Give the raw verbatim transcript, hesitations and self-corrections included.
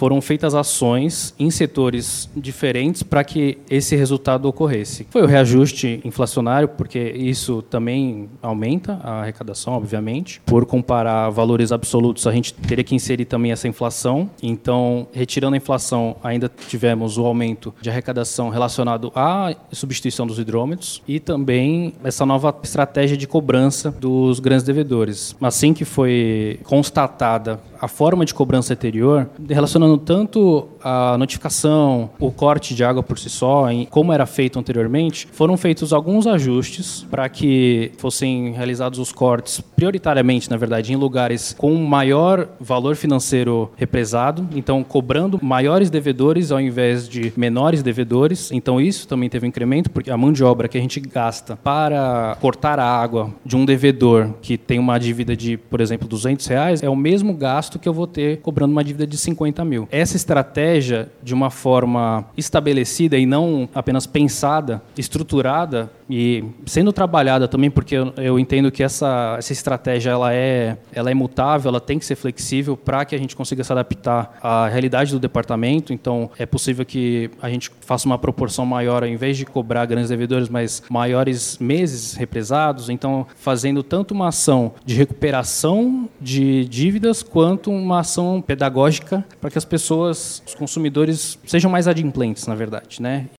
foram feitas ações em setores diferentes para que esse resultado ocorresse. Foi o reajuste inflacionário, porque isso também aumenta a arrecadação, obviamente. Por comparar valores absolutos, a gente teria que inserir também essa inflação. Então, retirando a inflação, ainda tivemos o aumento de arrecadação relacionado à substituição dos hidrômetros e também essa nova estratégia de cobrança dos grandes devedores. Assim que foi constatada a forma de cobrança anterior, relacionando tanto a notificação, o corte de água por si só, em como era feito anteriormente, foram feitos alguns ajustes para que fossem realizados os cortes, prioritariamente, na verdade, em lugares com maior valor financeiro represado, então cobrando maiores devedores ao invés de menores devedores. Então isso também teve um incremento, porque a mão de obra que a gente gasta para cortar a água de um devedor que tem uma dívida de, por exemplo, duzentos reais, é o mesmo gasto que eu vou ter cobrando uma dívida de cinquenta mil. Essa estratégia, de uma forma estabelecida e não apenas pensada, estruturada e sendo trabalhada também, porque eu, eu entendo que essa, essa estratégia ela é, ela é mutável, ela tem que ser flexível para que a gente consiga se adaptar à realidade do departamento. Então, é possível que a gente faça uma proporção maior, ao invés de cobrar grandes devedores, mas maiores meses represados. Então, fazendo tanto uma ação de recuperação de dívidas, quanto uma ação pedagógica para que as pessoas, os consumidores, sejam mais adimplentes, na verdade, né?